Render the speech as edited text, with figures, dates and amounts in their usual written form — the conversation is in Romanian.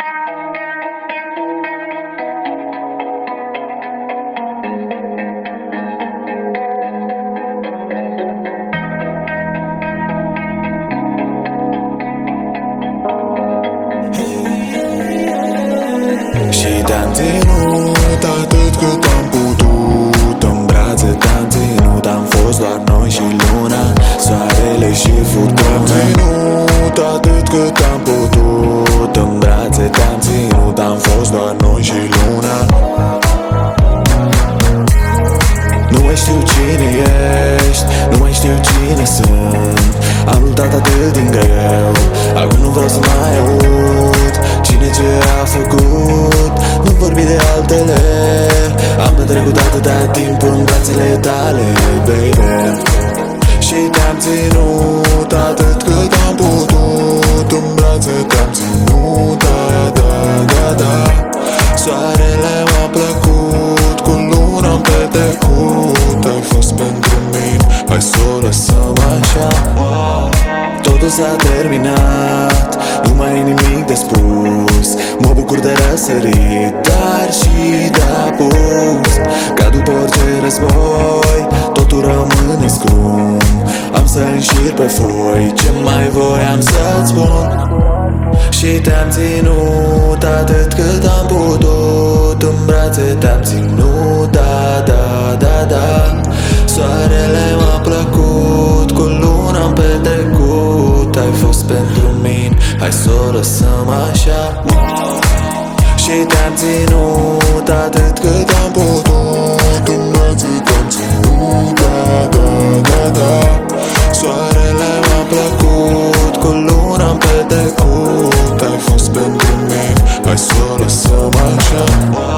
Și te-am ținut atât cât am putut în brațe, te-am ținut, am fost doar noi și luna, soarele și furtuna. Te-am ținut atât cât am putut în brațe, te-am ținut, am fost doar noi și luna. Nu mai știu cine ești, nu mai știu cine sunt. Am luptat atât din greu, acum nu vreau să mai aud cine ce a făcut. Nu vorbi de altele, am petrecut atâta timp în brațele tale, baby. Și te-am ținut atât cât am putut în brațe, te-am ținut, da, da, da, da. Soarele m-a plăcut, cu luna-mi petrecut. Ai fost pentru mine, hai să o lăsăm așa. Totul s-a terminat, nu mai e nimic de spus. Mă bucur de răsărit, dar și de apus. Ca după orice război, totul rămâne scrum. Am să înșir pe foi ce mai voiam să-ți spun. Și te-am ținut atât cât am putut în brațe, te-am ținut, da, da, da, da. Soarele m-a plăcut, cu luna-mi petrecut. Ai fost pentru mine, hai să o lăsăm așa. Și te-am ținut atât cât am putut în brațe, te-am ținut, da, da, da, da. Soarele m-a plăcut, cu luna-mi petrecut. Ai fost pentru mine, hai să o lăsăm așa.